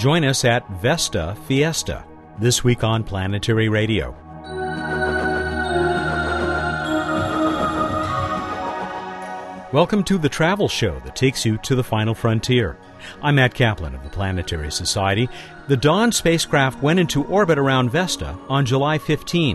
Join us at Vesta Fiesta, this week on Planetary Radio. Welcome to the travel show that takes you to the final frontier. I'm Matt Kaplan of the Planetary Society. The Dawn spacecraft went into orbit around Vesta on July 15.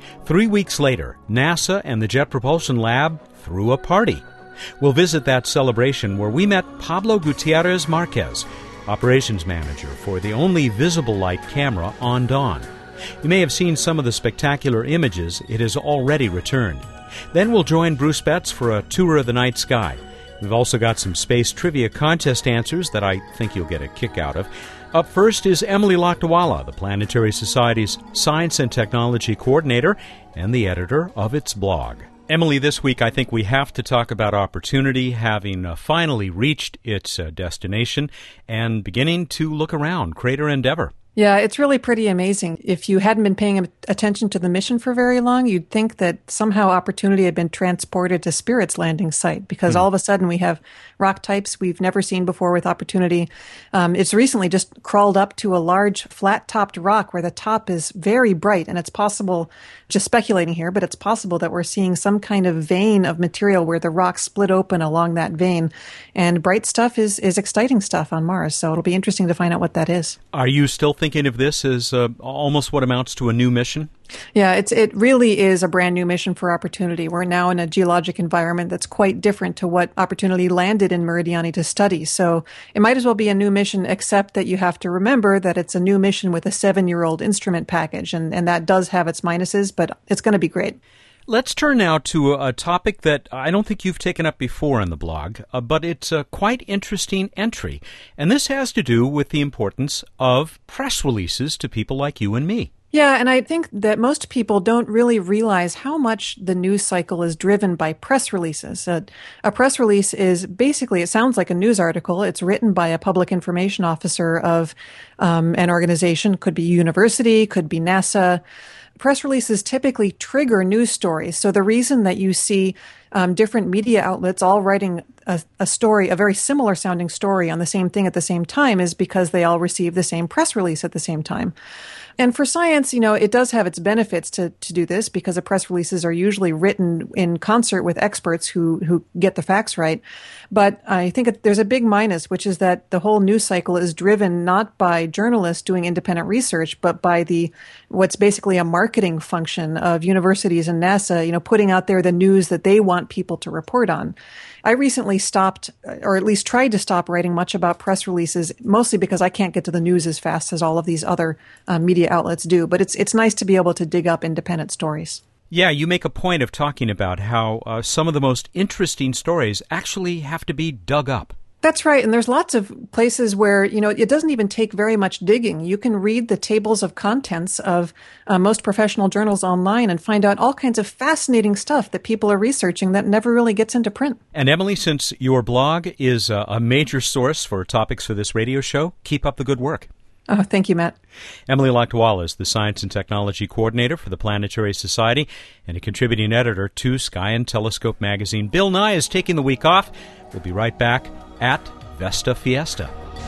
3 weeks later, NASA and the Jet Propulsion Lab threw a party. We'll visit that celebration where we met Pablo Gutierrez Marquez, operations manager for the only visible light camera on Dawn. You may have seen some of the spectacular images. It has already returned. Then we'll join Bruce Betts for a tour of the night sky. We've also got some space trivia contest answers that I think you'll get a kick out of. Up first is Emily Lakdawalla, the Planetary Society's Science and Technology Coordinator and the editor of its blog. Emily, this week I think we have to talk about Opportunity having finally reached its destination and beginning to look around Crater Endeavour. Yeah, it's really pretty amazing. If you hadn't been paying attention to the mission for very long, you'd think that somehow Opportunity had been transported to Spirit's landing site because all of a sudden we have rock types we've never seen before with Opportunity. It's recently just crawled up to a large flat-topped rock where the top is very bright, and it's possible, just speculating here, but it's possible that we're seeing some kind of vein of material where the rock split open along that vein. And bright stuff is exciting stuff on Mars, so it'll be interesting to find out what that is. Are you still thinking of this as almost what amounts to a new mission? Yeah, it really is a brand new mission for Opportunity. We're now in a geologic environment that's quite different to what Opportunity landed in Meridiani to study. So it might as well be a new mission, except that you have to remember that it's a new mission with a 7-year-old instrument package, and that does have its minuses, but it's going to be great. Let's turn now to a topic that I don't think you've taken up before in the blog, but it's a quite interesting entry. And this has to do with the importance of press releases to people like you and me. Yeah, and I think that most people don't really realize how much the news cycle is driven by press releases. A press release is basically, it sounds like a news article. It's written by a public information officer of an organization, could be university, could be NASA. Press releases typically trigger news stories. So the reason that you see different media outlets all writing a story, a very similar sounding story on the same thing at the same time, is because they all receive the same press release at the same time. And for science, it does have its benefits to do this because the press releases are usually written in concert with experts who get the facts right. But I think there's a big minus, which is that the whole news cycle is driven not by journalists doing independent research, but by what's basically a marketing function of universities and NASA, putting out there the news that they want people to report on. I recently stopped, or at least tried to stop writing much about press releases, mostly because I can't get to the news as fast as all of these other media outlets do. But it's nice to be able to dig up independent stories. Yeah, you make a point of talking about how some of the most interesting stories actually have to be dug up. That's right. And there's lots of places where, it doesn't even take very much digging. You can read the tables of contents of most professional journals online and find out all kinds of fascinating stuff that people are researching that never really gets into print. And Emily, since your blog is a major source for topics for this radio show, keep up the good work. Oh, thank you, Matt. Emily Lakdawalla is the Science and Technology Coordinator for the Planetary Society and a contributing editor to Sky and Telescope magazine. Bill Nye is taking the week off. We'll be right back at Vesta Fiesta.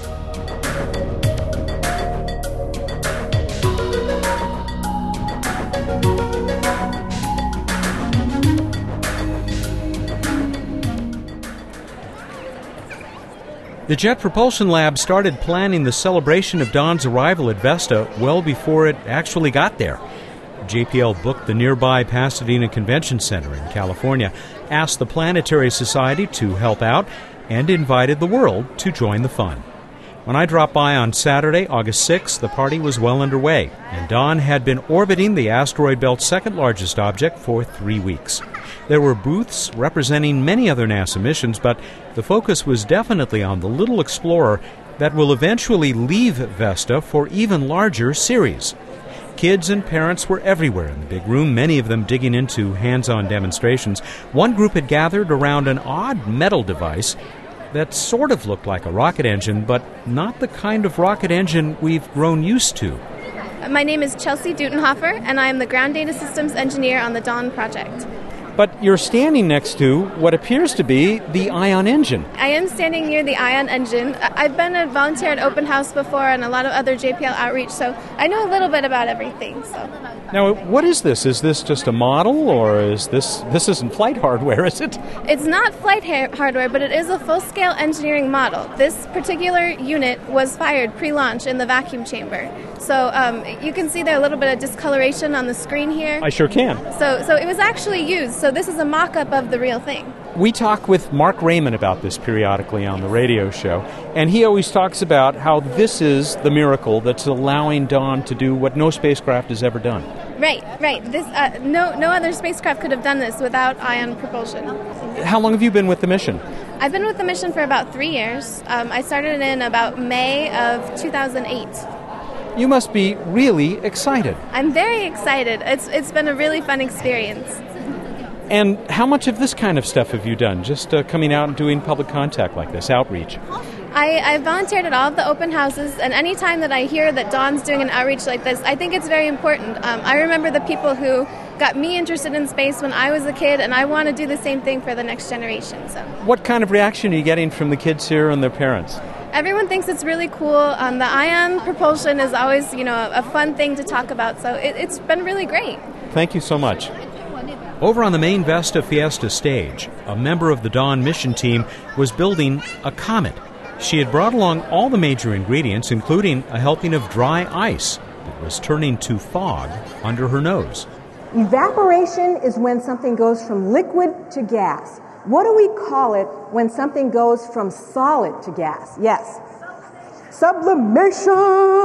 The Jet Propulsion Lab started planning the celebration of Dawn's arrival at Vesta well before it actually got there. JPL booked the nearby Pasadena Convention Center in California, asked the Planetary Society to help out, and invited the world to join the fun. When I dropped by on Saturday, August 6th, the party was well underway, and Dawn had been orbiting the asteroid belt's second largest object for 3 weeks. There were booths representing many other NASA missions, but the focus was definitely on the little explorer that will eventually leave Vesta for even larger series. Kids and parents were everywhere in the big room, many of them digging into hands-on demonstrations. One group had gathered around an odd metal device that sort of looked like a rocket engine, but not the kind of rocket engine we've grown used to. My name is Chelsea Dutenhofer, and I am the Ground Data Systems Engineer on the Dawn project. But you're standing next to what appears to be the ion engine. I am standing near the ion engine. I've been a volunteer at Open House before and a lot of other JPL outreach, so I know a little bit about everything. So. Now, what is this? Is this just a model, or is this isn't flight hardware, is it? It's not flight hardware, but it is a full-scale engineering model. This particular unit was fired pre-launch in the vacuum chamber. So you can see there a little bit of discoloration on the screen here. I sure can. So it was actually used. So this is a mock-up of the real thing. We talk with Mark Raymond about this periodically on the radio show, and he always talks about how this is the miracle that's allowing Dawn to do what no spacecraft has ever done. Right. This no other spacecraft could have done this without ion propulsion. How long have you been with the mission? I've been with the mission for about 3 years. I started in about May of 2008. You must be really excited. I'm very excited. It's been a really fun experience. And how much of this kind of stuff have you done, just coming out and doing public contact like this, outreach? I volunteered at all of the open houses, and any time that I hear that Dawn's doing an outreach like this, I think it's very important. I remember the people who got me interested in space when I was a kid, and I want to do the same thing for the next generation. So, what kind of reaction are you getting from the kids here and their parents? Everyone thinks it's really cool. The ion propulsion is always, a fun thing to talk about, so it's been really great. Thank you so much. Over on the main Vesta Fiesta stage, a member of the Dawn mission team was building a comet. She had brought along all the major ingredients, including a helping of dry ice that was turning to fog under her nose. Evaporation is when something goes from liquid to gas. What do we call it when something goes from solid to gas? Yes. Sublimation.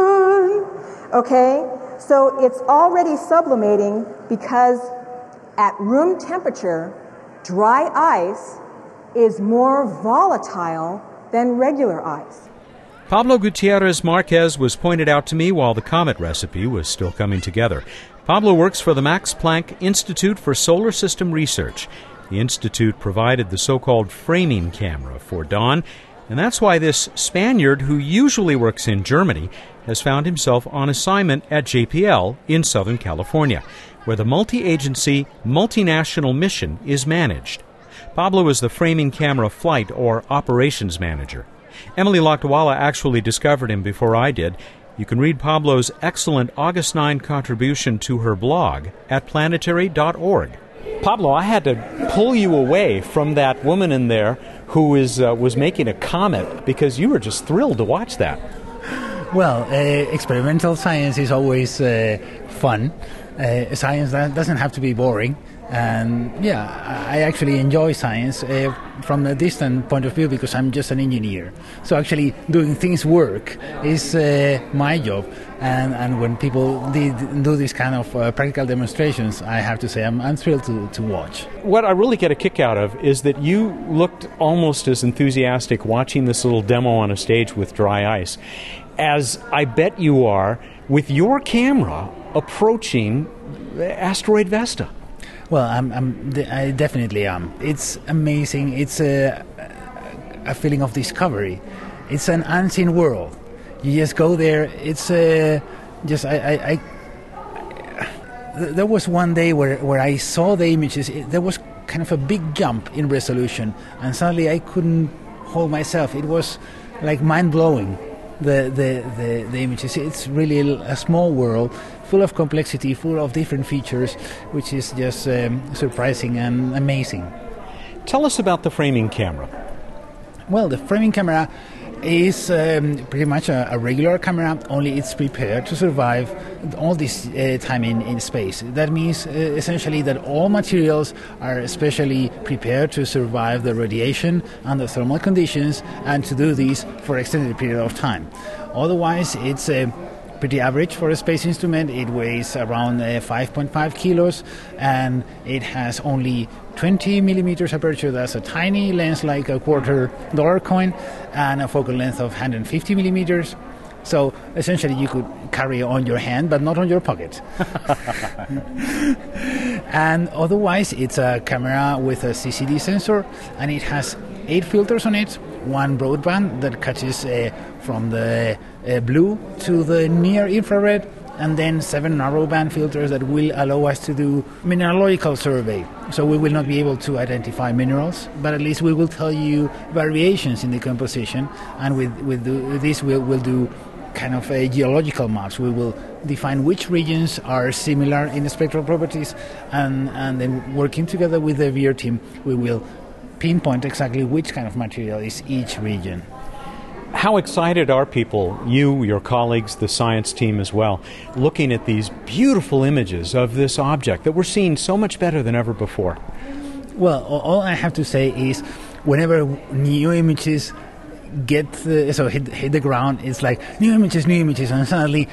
Okay? So it's already sublimating because at room temperature, dry ice is more volatile than regular ice. Pablo Gutierrez Marquez was pointed out to me while the comet recipe was still coming together. Pablo works for the Max Planck Institute for Solar System Research. The institute provided the so-called framing camera for Dawn, and that's why this Spaniard, who usually works in Germany, has found himself on assignment at JPL in Southern California, where the multi-agency, multinational mission is managed. Pablo is the framing camera flight or operations manager. Emily Lakdawalla actually discovered him before I did. You can read Pablo's excellent August 9 contribution to her blog at planetary.org. Pablo, I had to pull you away from that woman in there who was making a comet because you were just thrilled to watch that. Well, experimental science is always fun. Science doesn't have to be boring. And I actually enjoy science from a distant point of view because I'm just an engineer. So actually doing things work is my job. And when people do this kind of practical demonstrations, I have to say I'm thrilled to watch. What I really get a kick out of is that you looked almost as enthusiastic watching this little demo on a stage with dry ice as I bet you are with your camera approaching asteroid Vesta. Well, I definitely am. It's amazing. It's a feeling of discovery. It's an unseen world. You just go there. It's there was one day where I saw the images. There was kind of a big jump in resolution, and suddenly I couldn't hold myself. It was like mind-blowing. The images. It's really a small world, full of complexity, full of different features, which is just surprising and amazing. Tell us about the framing camera. Well, the framing camera is pretty much a regular camera, only it's prepared to survive all this time in space. That means essentially that all materials are especially prepared to survive the radiation under thermal conditions and to do this for an extended period of time. Otherwise, it's pretty average for a space instrument. It weighs around 5.5 kilos and it has only 20 millimeters aperture. That's a tiny lens like a $quarter coin and a focal length of 150 millimeters. So essentially you could carry on your hand but not on your pocket. And otherwise it's a camera with a CCD sensor and it has 8 filters on it, one broadband that catches from the blue to the near infrared, and then 7 narrowband filters that will allow us to do mineralogical survey. So we will not be able to identify minerals, but at least we will tell you variations in the composition, and with this we'll do kind of a geological maps. We will define which regions are similar in the spectral properties, and then working together with the VIIR team, we will pinpoint exactly which kind of material is each region. How excited are people, you, your colleagues, the science team as well, looking at these beautiful images of this object that we're seeing so much better than ever before? Well, all I have to say is whenever new images hit the ground, it's like new images, and suddenly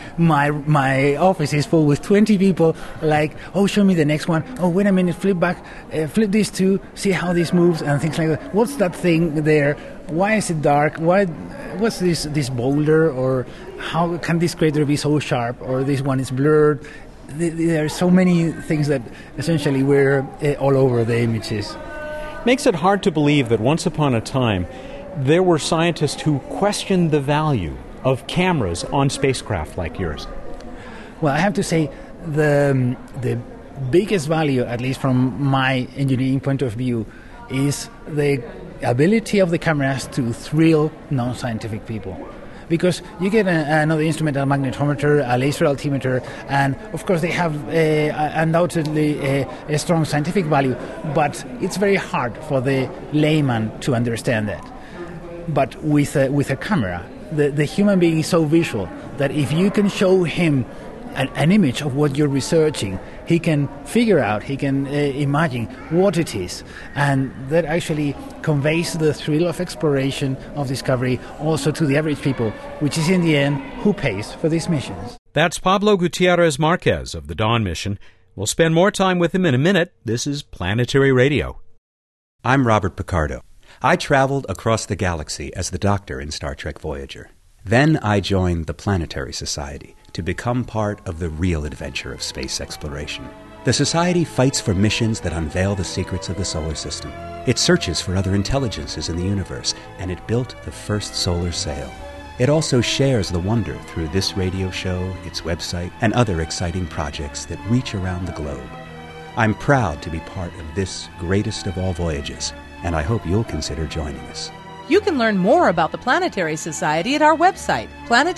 my office is full with 20 people like, oh, show me the next one, oh, wait a minute, flip back, flip this too, see how this moves, and things like that. What's that thing there? Why is it dark? What's this boulder? Or how can this crater be so sharp? Or this one is blurred? There are so many things that essentially we're all over the images. Makes it hard to believe that once upon a time there were scientists who questioned the value of cameras on spacecraft like yours. Well, I have to say the biggest value, at least from my engineering point of view, is the ability of the cameras to thrill non-scientific people. Because you get another instrument, a magnetometer, a laser altimeter, and of course they have undoubtedly a strong scientific value, but it's very hard for the layman to understand that. But with a camera, the human being is so visual that if you can show him an image of what you're researching, he can figure out, he can imagine what it is. And that actually conveys the thrill of exploration, of discovery, also to the average people, which is in the end who pays for these missions. That's Pablo Gutierrez Marquez of the Dawn mission. We'll spend more time with him in a minute. This is Planetary Radio. I'm Robert Picardo. I traveled across the galaxy as the Doctor in Star Trek Voyager. Then I joined the Planetary Society to become part of the real adventure of space exploration. The Society fights for missions that unveil the secrets of the solar system. It searches for other intelligences in the universe, and it built the first solar sail. It also shares the wonder through this radio show, its website, and other exciting projects that reach around the globe. I'm proud to be part of this greatest of all voyages, and I hope you'll consider joining us. You can learn more about the Planetary Society at our website,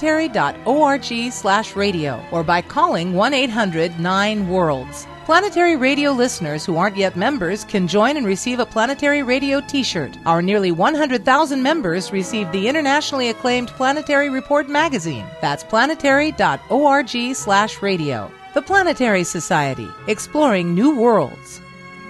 planetary.org/radio, or by calling 1-800-9-WORLDS. Planetary Radio listeners who aren't yet members can join and receive a Planetary Radio t-shirt. Our nearly 100,000 members receive the internationally acclaimed Planetary Report magazine. That's planetary.org/radio. The Planetary Society, exploring new worlds.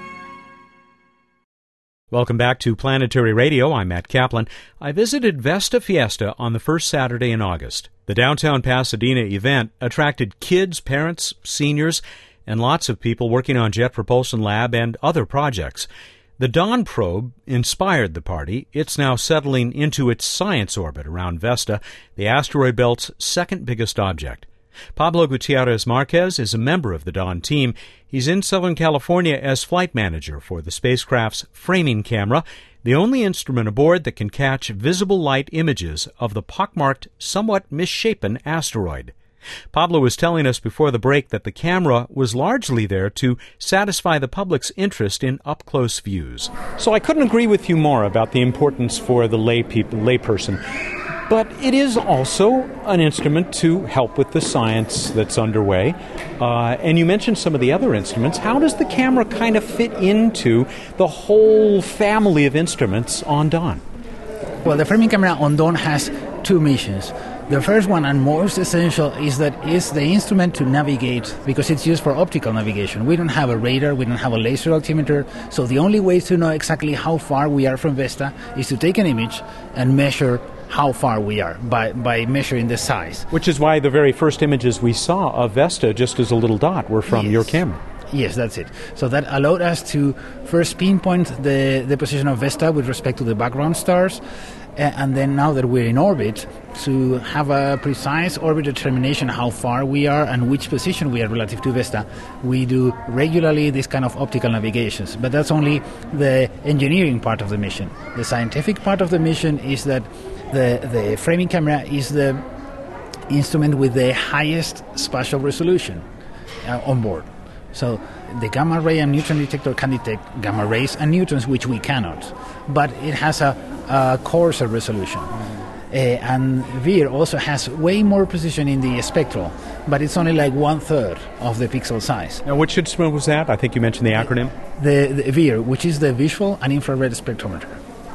Welcome back to Planetary Radio. I'm Matt Kaplan. I visited Vesta Fiesta on the first Saturday in August. The downtown Pasadena event attracted kids, parents, seniors, and lots of people working on Jet Propulsion Lab and other projects. The Dawn probe inspired the party. It's now settling into its science orbit around Vesta, the asteroid belt's second biggest object. Pablo Gutierrez Marquez is a member of the Dawn team. He's in Southern California as flight manager for the spacecraft's framing camera, the only instrument aboard that can catch visible light images of the pockmarked, somewhat misshapen asteroid. Pablo was telling us before the break that the camera was largely there to satisfy the public's interest in up-close views. So I couldn't agree with you more about the importance for the layperson. But it is also an instrument to help with the science that's underway. And you mentioned some of the other instruments. How does the camera kind of fit into the whole family of instruments on Dawn? Well, the framing camera on Dawn has two missions. The first one and most essential is that it's the instrument to navigate, because it's used for optical navigation. We don't have a radar, we don't have a laser altimeter, so the only way to know exactly how far we are from Vesta is to take an image and measure how far we are by measuring the size. Which is why the very first images we saw of Vesta, just as a little dot, were from your camera. Yes, that's it. So that allowed us to first pinpoint the position of Vesta with respect to the background stars, and then now that we're in orbit, to have a precise orbit determination how far we are and which position we are relative to Vesta. We do regularly this kind of optical navigations, but that's only the engineering part of the mission. The scientific part of the mission is that the framing camera is the instrument with the highest spatial resolution on board. So the gamma ray and neutron detector can detect gamma rays and neutrons, which we cannot. But it has a coarser resolution. And VIR also has way more precision in the spectral, but it's only like 1/3 of the pixel size. Now, which instrument was that? I think you mentioned the acronym. The VIR, which is the Visual and Infrared Spectrometer.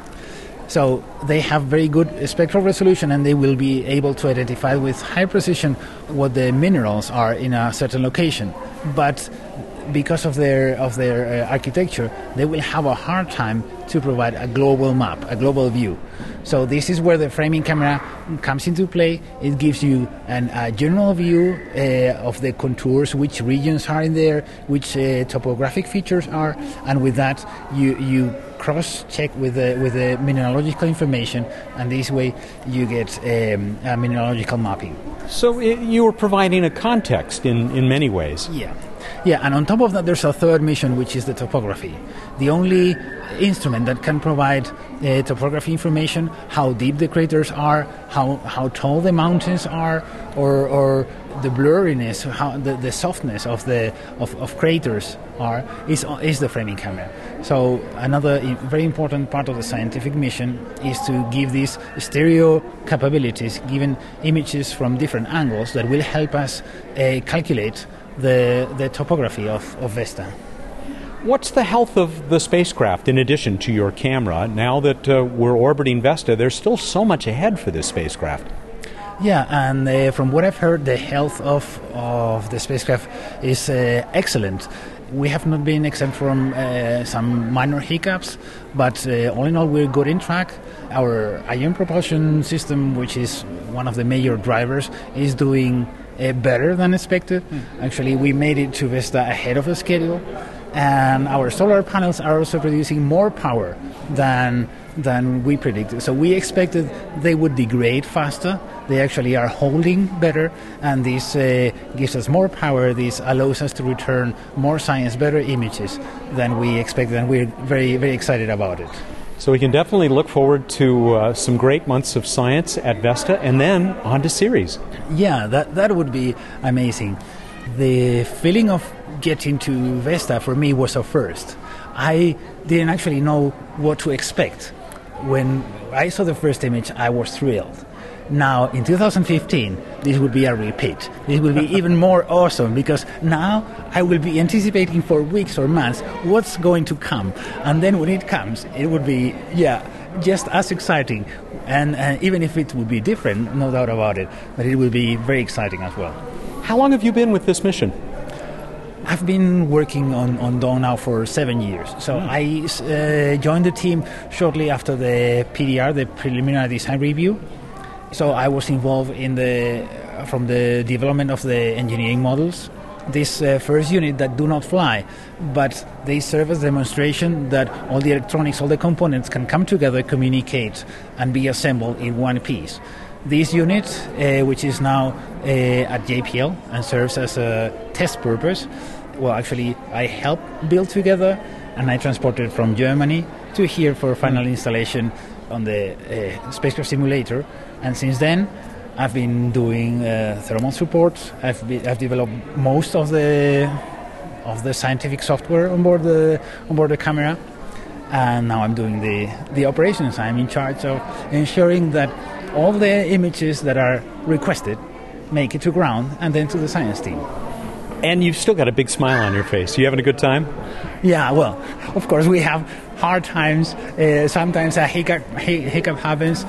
So they have very good spectral resolution, and they will be able to identify with high precision what the minerals are in a certain location. But because of their architecture, they will have a hard time to provide a global map, a global view. So this is where the framing camera comes into play. It gives you a general view of the contours, which regions are in there, which topographic features are, and with that you cross-check with the mineralogical information, and this way you get a mineralogical mapping. So you were providing a context in many ways. Yeah, and on top of that, there's a third mission, which is the topography. The only instrument that can provide topography information, how deep the craters are, how tall the mountains are, or the blurriness, how the softness of craters are, is the framing camera. So another very important part of the scientific mission is to give these stereo capabilities, given images from different angles that will help us calculate the topography of Vesta. What's the health of the spacecraft in addition to your camera? Now that we're orbiting Vesta, there's still so much ahead for this spacecraft. Yeah, and from what I've heard, the health of the spacecraft is excellent. We have not been exempt from some minor hiccups, but all in all, we're good in track. Our ion propulsion system, which is one of the major drivers, is doing better than expected. Actually, we made it to Vesta ahead of the schedule, and our solar panels are also producing more power than we predicted. So we expected they would degrade faster. They actually are holding better, and this gives us more power. This allows us to return more science, better images than we expected, and we're very, very excited about it. So we can definitely look forward to some great months of science at Vesta, and then on to Ceres. Yeah, that would be amazing. The feeling of getting to Vesta for me was a first. I didn't actually know what to expect. When I saw the first image, I was thrilled. Now, in 2015, this will be a repeat. This will be even more awesome, because now I will be anticipating for weeks or months what's going to come. And then when it comes, it would be, just as exciting. And even if it would be different, no doubt about it, but it will be very exciting as well. How long have you been with this mission? I've been working on Dawn now for 7 years. So I joined the team shortly after the PDR, the preliminary design review. So I was involved from the development of the engineering models. This first unit that do not fly, but they serve as a demonstration that all the electronics, all the components can come together, communicate, and be assembled in one piece. This unit, which is now at JPL and serves as a test purpose, well, actually, I helped build together, and I transported from Germany to here for final installation on the spacecraft simulator. And since then, I've been doing thermal support. I've developed most of the scientific software on board the camera, and now I'm doing the operations. I'm in charge of ensuring that all the images that are requested make it to ground and then to the science team. And you've still got a big smile on your face. You having a good time? Yeah, well, of course we have hard times. Sometimes a hiccup happens.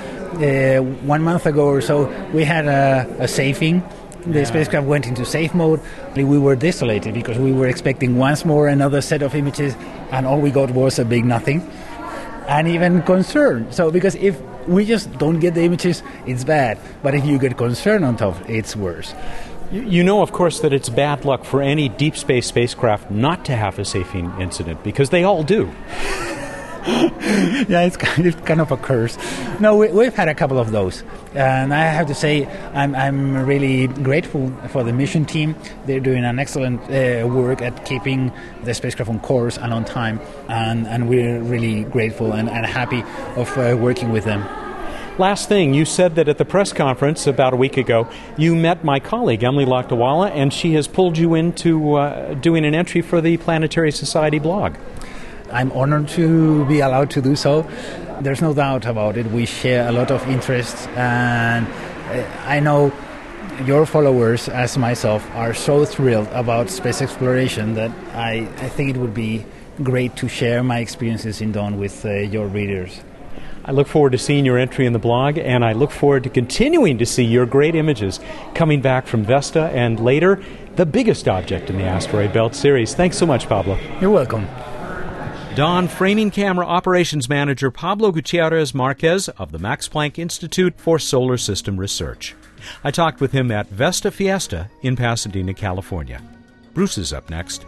1 month ago or so, we had a safing. The spacecraft went into safe mode. We were desolated because we were expecting once more another set of images, and all we got was a big nothing. And even concerned. So because if we just don't get the images, it's bad. But if you get concerned on top, it's worse. You know, of course, that it's bad luck for any deep space spacecraft not to have a safing incident, because they all do. Yeah, it's kind of a curse. No, we've had a couple of those, and I have to say I'm really grateful for the mission team. They're doing an excellent work at keeping the spacecraft on course and on time, and we're really grateful and happy of working with them. Last thing, you said that at the press conference about a week ago, you met my colleague, Emily Lakdawalla, and she has pulled you into doing an entry for the Planetary Society blog. I'm honored to be allowed to do so. There's no doubt about it. We share a lot of interests, and I know your followers, as myself, are so thrilled about space exploration that I think it would be great to share my experiences in Dawn with your readers. I look forward to seeing your entry in the blog, and I look forward to continuing to see your great images coming back from Vesta and later, the biggest object in the asteroid belt series. Thanks so much, Pablo. You're welcome. Dawn Framing Camera Operations Manager Pablo Gutierrez Marquez of the Max Planck Institute for Solar System Research. I talked with him at Vesta Fiesta in Pasadena, California. Bruce is up next.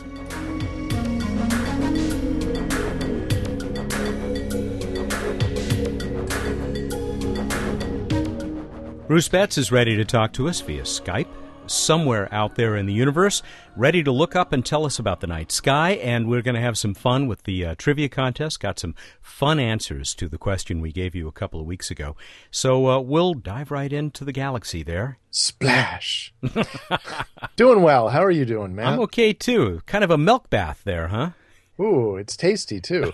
Bruce Betts is ready to talk to us via Skype, somewhere out there in the universe, ready to look up and tell us about the night sky, and we're going to have some fun with the trivia contest. Got some fun answers to the question we gave you a couple of weeks ago. So we'll dive right into the galaxy there. Splash! Doing well. How are you doing, Matt? I'm okay, too. Kind of a milk bath there, huh? Ooh, it's tasty, too.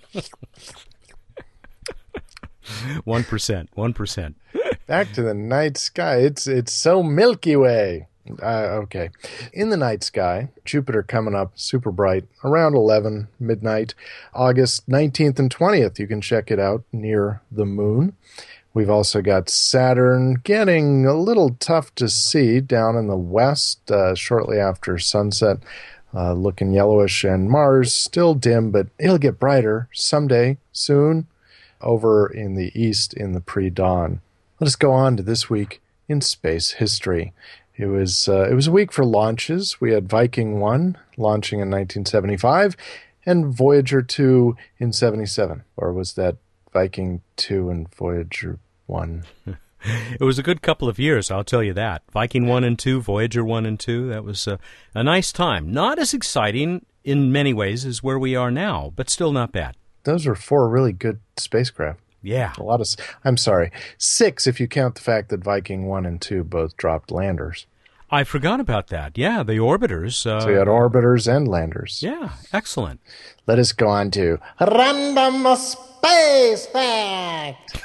1%. Back to the night sky. It's so Milky Way. Okay. In the night sky, Jupiter coming up super bright around 11 midnight, August 19th and 20th. You can check it out near the moon. We've also got Saturn getting a little tough to see down in the west shortly after sunset, looking yellowish, and Mars still dim, but it'll get brighter someday, soon, over in the east in the pre-dawn. Let us go on to this week in space history. It was a week for launches. We had Viking 1 launching in 1975 and Voyager 2 in 77. Or was that Viking 2 and Voyager 1? It was a good couple of years, I'll tell you that. Viking 1 and 2, Voyager 1 and 2, that was a nice time. Not as exciting in many ways as where we are now, but still not bad. Those were 4 really good spacecraft. Yeah. I'm sorry, 6 if you count the fact that Viking 1 and 2 both dropped landers. I forgot about that. Yeah, the orbiters. So you had orbiters and landers. Yeah, excellent. Let us go on to Random Space Fact.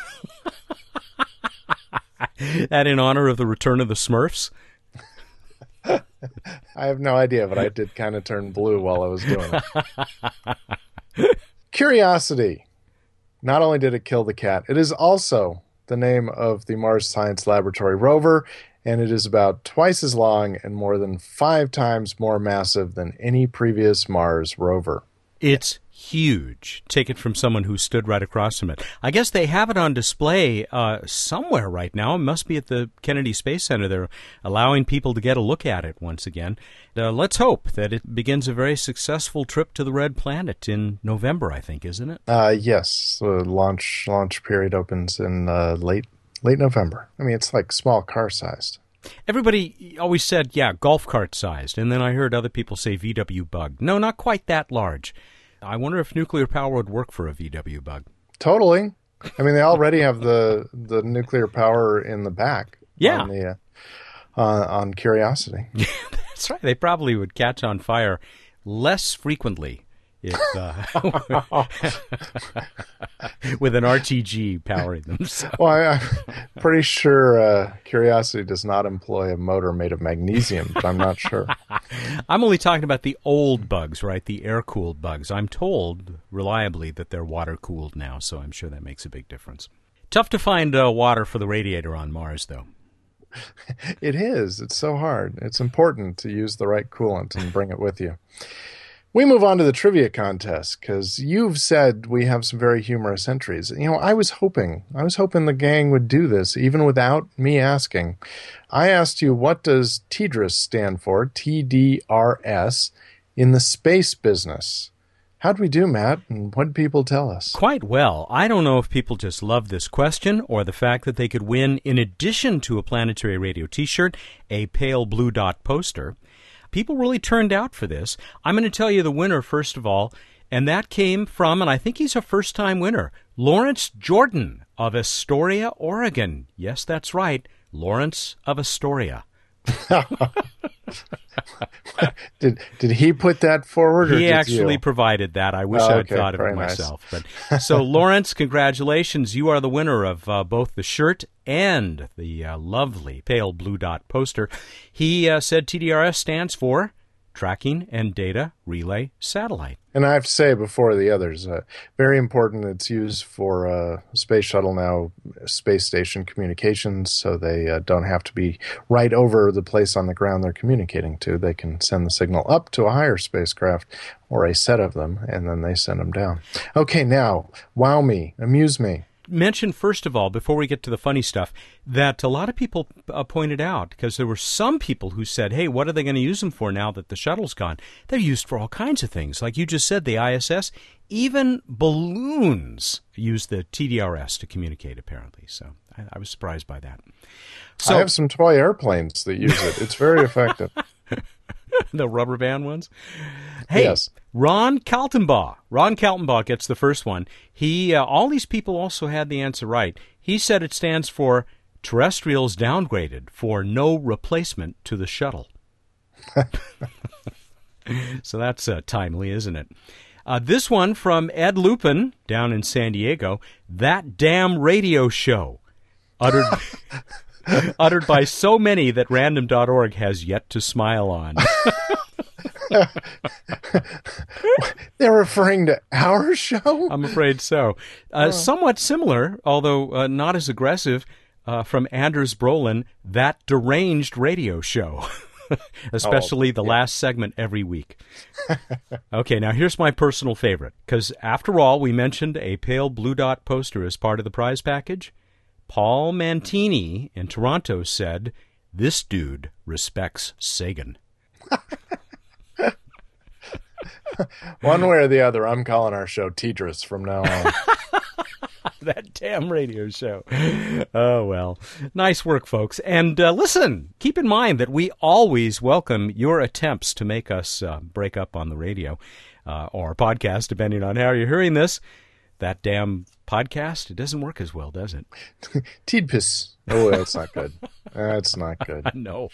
That in honor of the return of the Smurfs? I have no idea, but I did kind of turn blue while I was doing it. Curiosity. Not only did it kill the cat, it is also the name of the Mars Science Laboratory rover, and it is about twice as long and more than 5 times more massive than any previous Mars rover. It's huge. Take it from someone who stood right across from it. I guess they have it on display somewhere right now. It must be at the Kennedy Space Center. They're allowing people to get a look at it once again. Let's hope that it begins a very successful trip to the Red Planet in November, I think, isn't it? Yes. The launch period opens in late November. I mean, it's like small car-sized. Everybody always said, yeah, golf cart-sized, and then I heard other people say VW bug. No, not quite that large. I wonder if nuclear power would work for a VW bug. Totally. I mean, they already have the nuclear power in the back. Yeah. On Curiosity. That's right. They probably would catch on fire less frequently if with an RTG powering them. So. Well, I'm pretty sure Curiosity does not employ a motor made of magnesium, but I'm not sure. I'm only talking about the old bugs, right? The air-cooled bugs. I'm told reliably that they're water-cooled now, so I'm sure that makes a big difference. Tough to find water for the radiator on Mars, though. It is. It's so hard. It's important to use the right coolant and bring it with you. We move on to the trivia contest because you've said we have some very humorous entries. You know, I was hoping the gang would do this even without me asking. I asked you, what does TDRS stand for? TDRS in the space business. How'd we do, Matt? And what did people tell us? Quite well. I don't know if people just love this question or the fact that they could win, in addition to a Planetary Radio t-shirt, a pale blue dot poster. People really turned out for this. I'm going to tell you the winner, first of all. And that came from, and I think he's a first-time winner, Lawrence Jordan of Astoria, Oregon. Yes, that's right, Lawrence of Astoria. Did he put that forward? Or he actually you? provided that. I wish I'd thought of it nice. myself. But so, Lawrence, congratulations. You are the winner of both the shirt and the lovely pale blue dot poster. He said TDRS stands for Tracking and Data Relay Satellite. And I have to say before the others, very important. It's used for space shuttle now, space station communications, so they don't have to be right over the place on the ground they're communicating to. They can send the signal up to a higher spacecraft or a set of them, and then they send them down. Okay, now, wow me, amuse me. Mention, first of all, before we get to the funny stuff, that a lot of people pointed out, because there were some people who said, hey, what are they going to use them for now that the shuttle's gone? They're used for all kinds of things. Like you just said, the ISS, even balloons use the TDRS to communicate, apparently. So I was surprised by that. So, I have some toy airplanes that use it. It's very effective. The rubber band ones? Hey, yes. Ron Kaltenbaugh. Ron Kaltenbaugh gets the first one. All these people also had the answer right. He said it stands for Terrestrials Downgraded for No Replacement to the Shuttle. So that's timely, isn't it? This one from Ed Lupin down in San Diego. That damn radio show. Uttered by so many that random.org has yet to smile on. They're referring to our show? I'm afraid so. Somewhat similar, although not as aggressive, from Anders Brolin, That Deranged Radio Show. Especially the last segment every week. Okay, now here's my personal favorite, because after all, we mentioned a pale blue dot poster as part of the prize package. Paul Mantini in Toronto said, this dude respects Sagan. One way or the other, I'm calling our show Tidris from now on. That damn radio show. Oh, well. Nice work, folks. And listen, keep in mind that we always welcome your attempts to make us break up on the radio or podcast, depending on how you're hearing this. That damn podcast, it doesn't work as well, does it? Tidpis. Oh, that's not good. That's not good. No.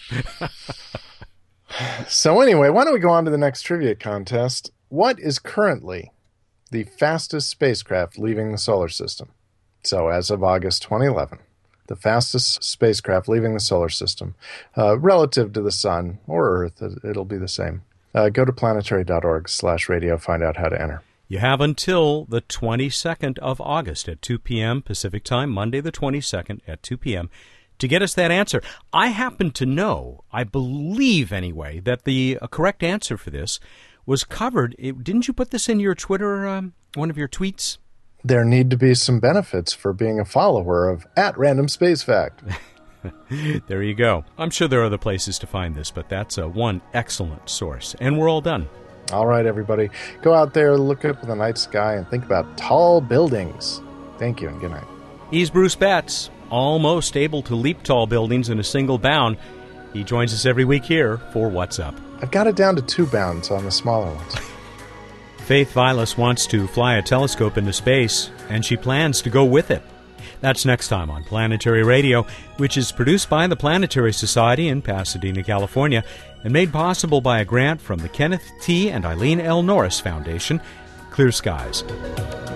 So anyway, why don't we go on to the next trivia contest? What is currently the fastest spacecraft leaving the solar system? So as of August 2011, the fastest spacecraft leaving the solar system, relative to the sun or Earth, it'll be the same. Go to planetary.org/radio, find out how to enter. You have until the 22nd of August at 2 p.m. Pacific Time, Monday the 22nd at 2 p.m., to get us that answer. I happen to know, I believe anyway, that the correct answer for this was covered. Didn't you put this in your Twitter, one of your tweets? There need to be some benefits for being a follower of @RandomSpaceFact. There you go. I'm sure there are other places to find this, but that's one excellent source. And we're all done. All right, everybody. Go out there, look up in the night sky, and think about tall buildings. Thank you, and good night. He's Bruce Betts, almost able to leap tall buildings in a single bound. He joins us every week here for What's Up. I've got it down to 2 bounds on the smaller ones. Faith Vilas wants to fly a telescope into space, and she plans to go with it. That's next time on Planetary Radio, which is produced by the Planetary Society in Pasadena, California, and made possible by a grant from the Kenneth T. and Eileen L. Norris Foundation. Clear skies.